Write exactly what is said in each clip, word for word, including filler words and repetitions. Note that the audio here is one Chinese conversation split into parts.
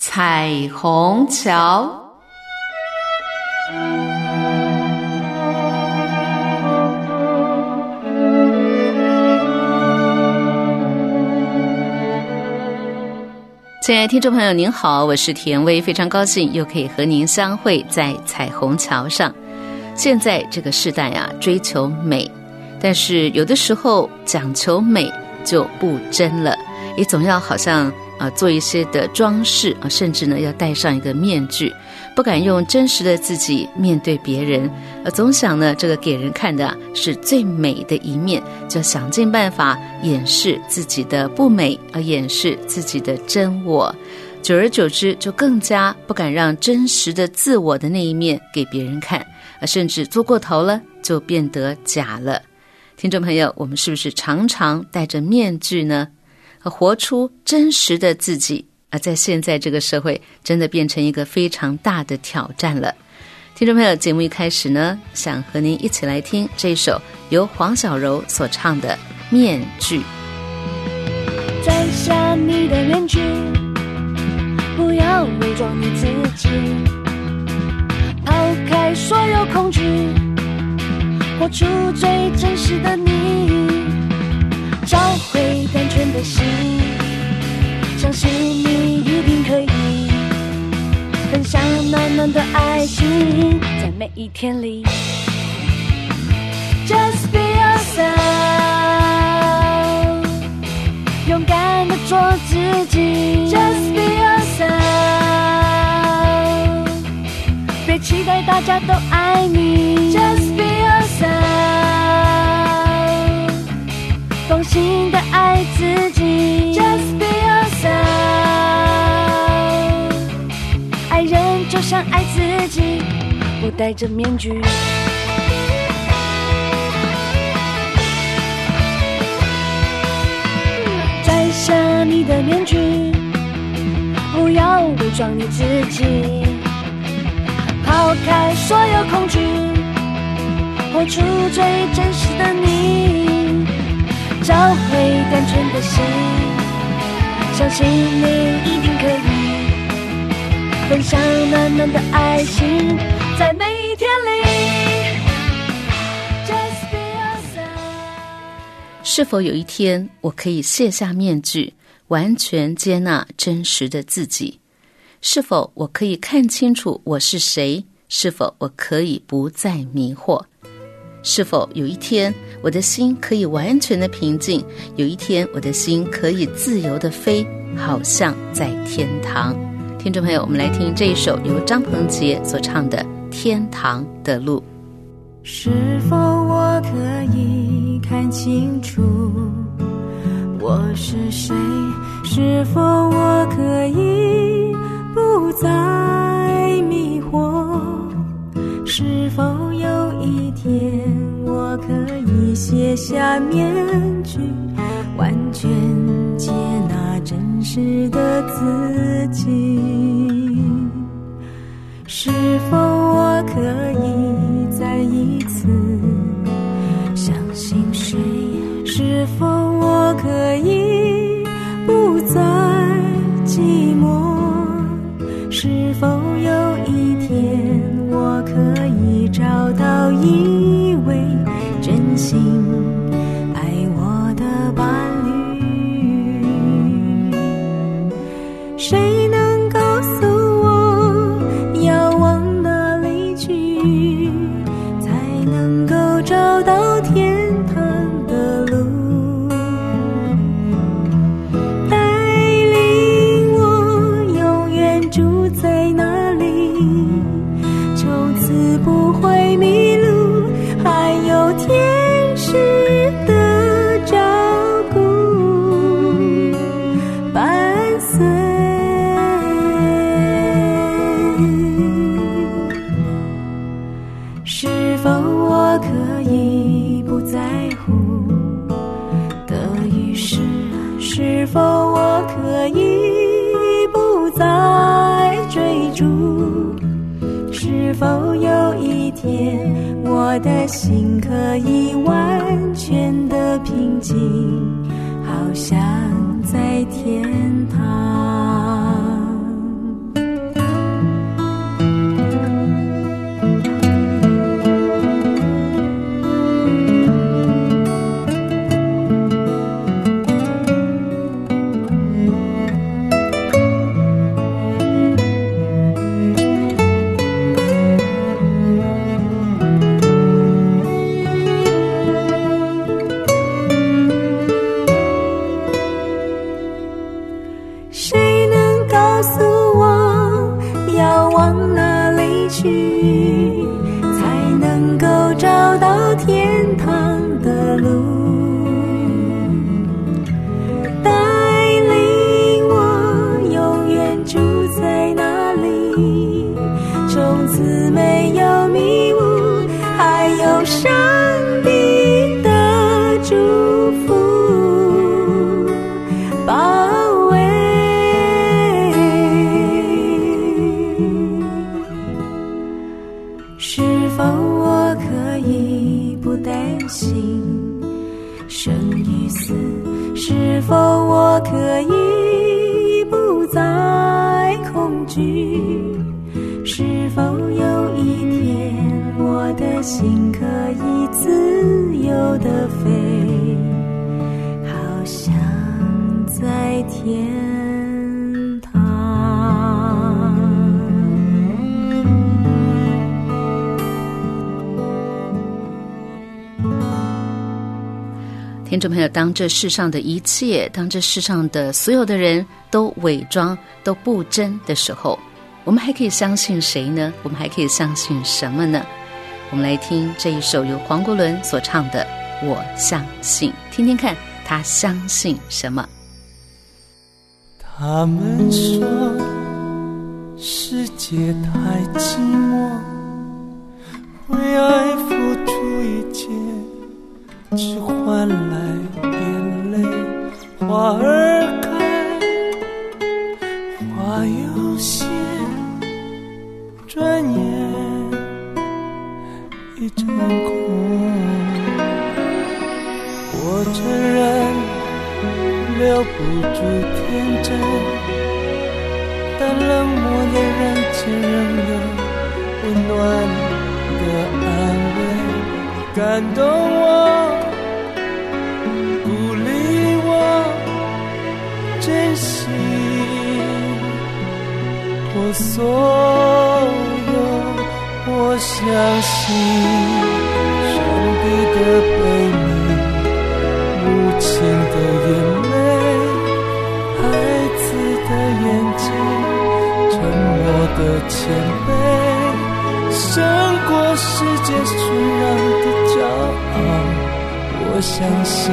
彩虹桥。亲爱的听众朋友您好，我是田薇，非常高兴又可以和您相会在彩虹桥上。现在这个时代啊，追求美，但是有的时候讲求美就不真了，也总要好像啊做一些的装饰啊，甚至呢要戴上一个面具，不敢用真实的自己面对别人，呃，总想呢这个给人看的、啊、是最美的一面，就想尽办法掩饰自己的不美，而掩饰自己的真我。久而久之，就更加不敢让真实的自我的那一面给别人看，而甚至做过头了，就变得假了。听众朋友，我们是不是常常戴着面具呢？活出真实的自己，而在现在这个社会，真的变成一个非常大的挑战了。听众朋友，节目一开始呢，想和您一起来听这首由黄小柔所唱的《面具》。 摘下你的面具，不要伪装你自己，抛开所有恐惧，活出最真实的你，找回单纯的心，相信你一定可以分享暖暖的爱情，在每一天里 Just be yourself， 勇敢地做自己 Just be yourself， 别期待大家都爱你 Just be yourself， 放心地爱自己 Just be yourself， 爱人就像爱自己，不戴着面具。摘下你的面具，不要伪装你自己，抛开所有恐惧，活出最真实的你，找回单纯的心，相信你一定可以分享暖暖的爱情，在每一天里 Just be yourself。 是否有一天我可以卸下面具，完全接纳真实的自己？是否我可以看清楚我是谁？是否我可以不再迷惑？是否有一天我的心可以完全的平静？有一天我的心可以自由的飞，好像在天堂。听众朋友，我们来听这一首由张鹏杰所唱的《天堂的路》。 是否我可以看清楚我是谁？是否我可以不再迷惑？是否有一天我可以卸下面具，完全接纳真实的自己？是否我可以再一次相信谁？是否我可以不再寂寞？是否有一天我可以找到一位真心爱我的伴侣？谁能告诉我要往哪里去，才能够找到天堂的路？带领我永远住在哪里，从此不会迷路，还有天使的照顾伴随。是否我可以不在乎得与失？是否我可以不再追逐？是否有一天我的心可以完全的平静，好像在天堂？ 告诉我要往哪里去，才能够找到天堂的路。带领我永远住在那里，从此没有迷雾，还有上帝的祝福包围。是否我可以不担心生与死？是否我可以不再恐惧？是否有一天我的心可以自由地飞，好像在天堂？ 听众朋友，当这世上的一切，当这世上的所有的人都伪装，都不真的时候，我们还可以相信谁呢？我们还可以相信什么呢？我们来听这一首由黄国伦所唱的《我相信》，听听看他相信什么。 他们说世界太寂寞，为爱付出一切，只换来眼泪。花儿开，花有谢，转眼一场空。我承认留不住天真，但冷漠的人间仍有温暖的安慰，感动我，鼓励我，珍惜我所有。我相信上帝的悲悯，母亲的眼泪，孩子的眼睛，沉默的谦卑，胜过世界喧嚷的骄傲。我相信，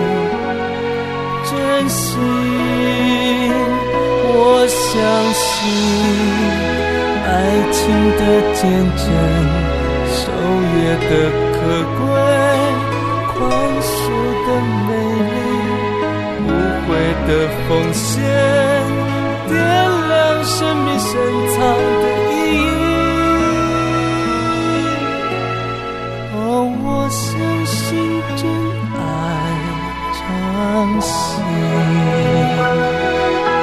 真心，我相信爱情的见证，守约的可贵，宽恕的美丽，无悔的奉献，点亮生命深藏的意义。哦，我相信真爱长新。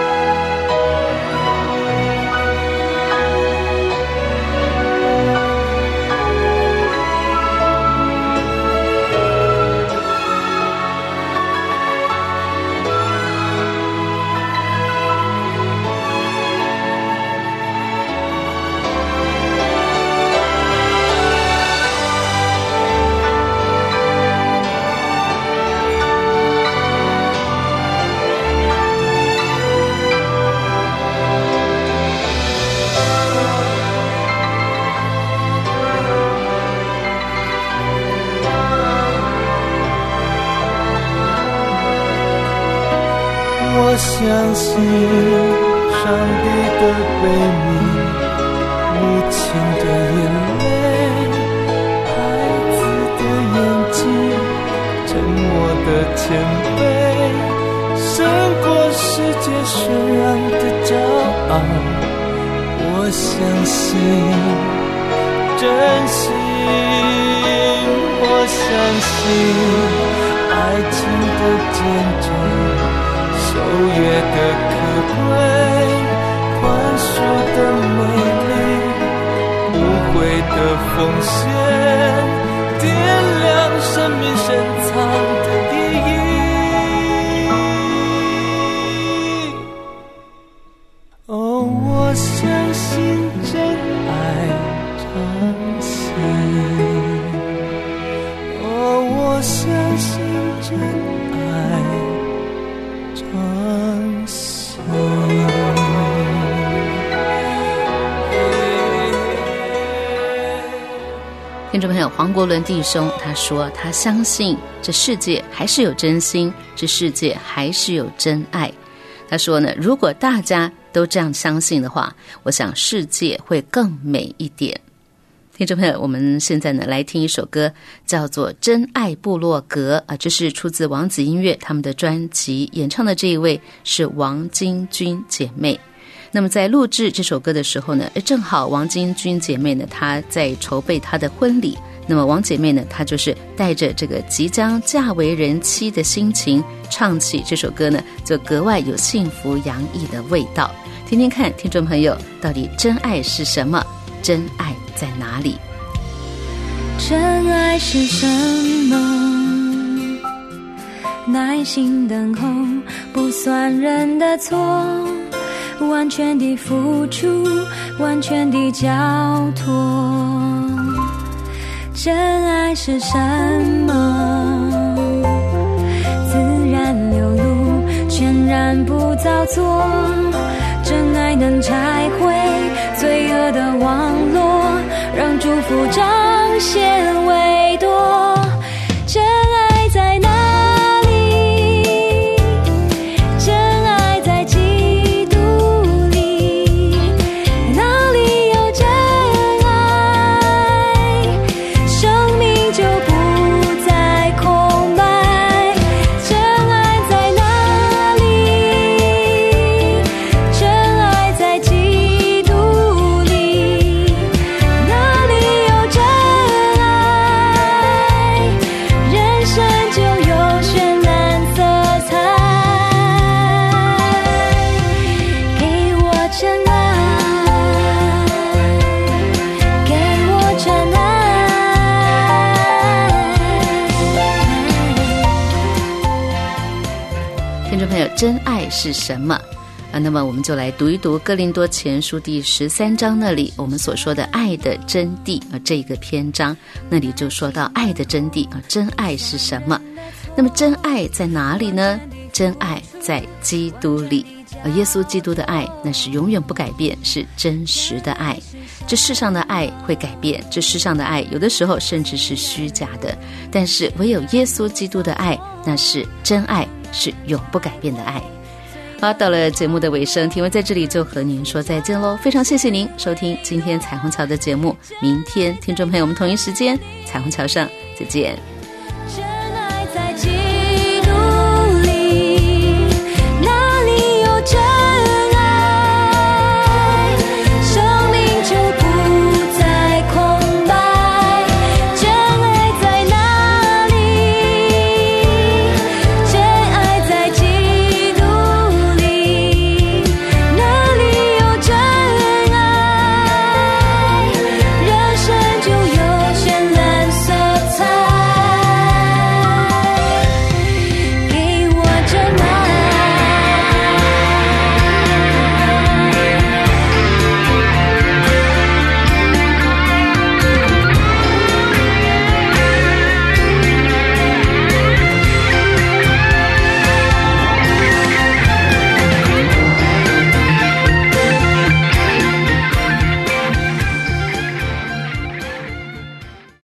我相信上帝的悲悯，母亲的眼泪，孩子的眼睛，沉默的谦卑，胜过世界喧嚷的骄傲。我相信真心，我相信爱情的见证，守约的可贵，宽恕的美丽，无悔的奉献，点亮生命深藏的意义。哦，我相信真爱长新。哦，我相信真爱长新。 听众朋友，黄国伦弟兄他说，他相信这世界还是有真心，这世界还是有真爱。他说呢，如果大家都这样相信的话，我想世界会更美一点。听众朋友，我们现在呢来听一首歌，叫做《真爱部落格》啊，这是出自王子音乐他们的专辑，演唱的这一位是王金君姐妹。那么在录制这首歌的时候呢，正好王金君姐妹呢她在筹备她的婚礼，那么王姐妹呢她就是带着这个即将嫁为人妻的心情唱起这首歌呢，就格外有幸福洋溢的味道。听听看听众朋友，到底真爱是什么？真爱在哪里？ 真爱是什么？耐心等候不算人的错，完全的付出，完全的交托。真爱是什么？自然流露，全然不造作。真爱能拆毁罪恶的网络，让祝福彰显唯多。真爱在哪里？真爱在基督里，哪里有真爱，生命就不再空白。真爱在哪里？真爱在基督里，哪里有真爱，人生就有绚烂色彩。给我真爱，给我真爱。 听众朋友，真爱是什么啊？那么我们就来读一读哥林多前书第十三章那里我们所说的爱的真谛啊，这个篇章那里就说到爱的真谛啊，真爱是什么？那么真爱在哪里呢？真爱在基督里，而耶稣基督的爱那是永远不改变，是真实的爱。这世上的爱会改变，这世上的爱有的时候甚至是虚假的，但是唯有耶稣基督的爱那是真爱，是永不改变的爱。好，到了节目的尾声，婷文在这里就和您说再见喽。非常谢谢您收听今天彩虹桥的节目，明天听众朋友们同一时间彩虹桥上再见。